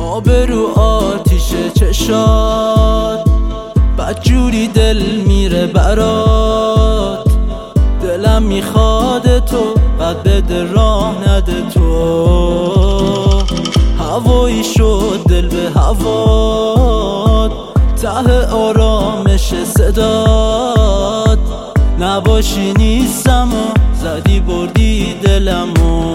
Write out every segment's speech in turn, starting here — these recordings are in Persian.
آب رو آتیش چشات، بدجوری دل میره برات. دلم میخواد تو قد بده راه نده تو. هوایی شد دل به هوات، ته آرامش صدات. نباشی نیستم و زدی بردی دلمو.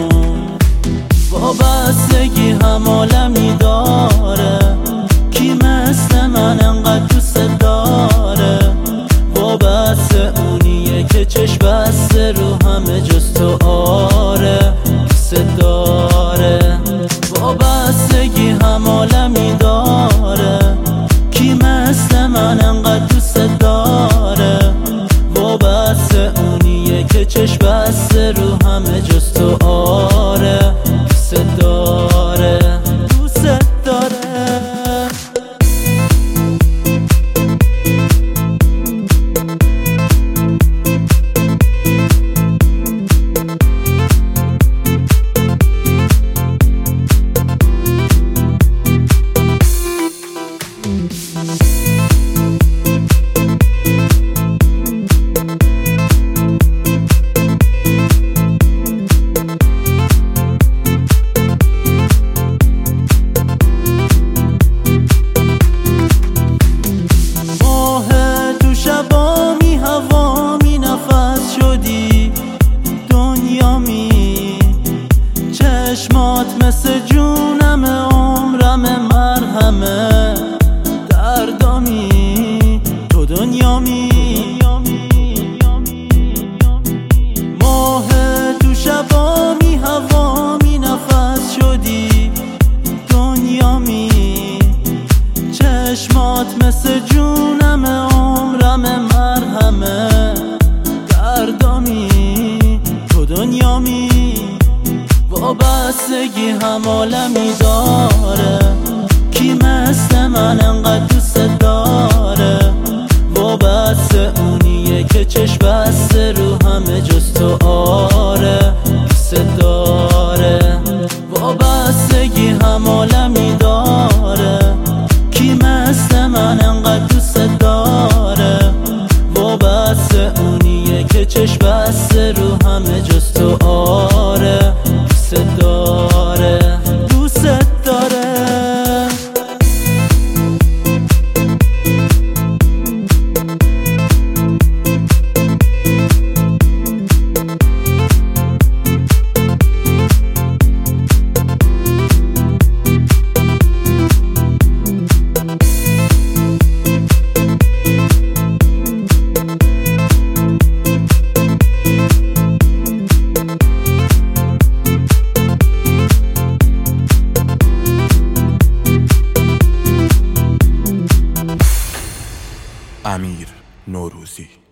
وابستگی هم عالمی داره، کی مثل من انقدر دوست داره؟ وابسته اونیه که چشم بسته رو همه جز تو آره دوست داره. وابستگی هم عالمی داره، کی مثل من انقدر دوست داره؟ وابسته اونیه که چشم بسته رو همه جز تو آره دوست داره دوست داره. چشمات مثل جونم، عمرم مرهمه. دردامی تو دنیامی، ماه تو شبامی، هوامی نفس شدی دنیامی. چشمات مثل جونم، عمرم مرهمه. دردامی تو دنیامی. وابستگی هم عالمی داره، کی مثل من انقدر دوست داره؟ وابسته اونیه که چشم بسته رو همه جز تو آره دوست داره. وابستگی هم عالمی داره، کی مثل من انقدر دوست داره؟ وابسته اونیه که چشم بسته رو همه جز تو آره دوست داره دوست داره. امیر نوروزی.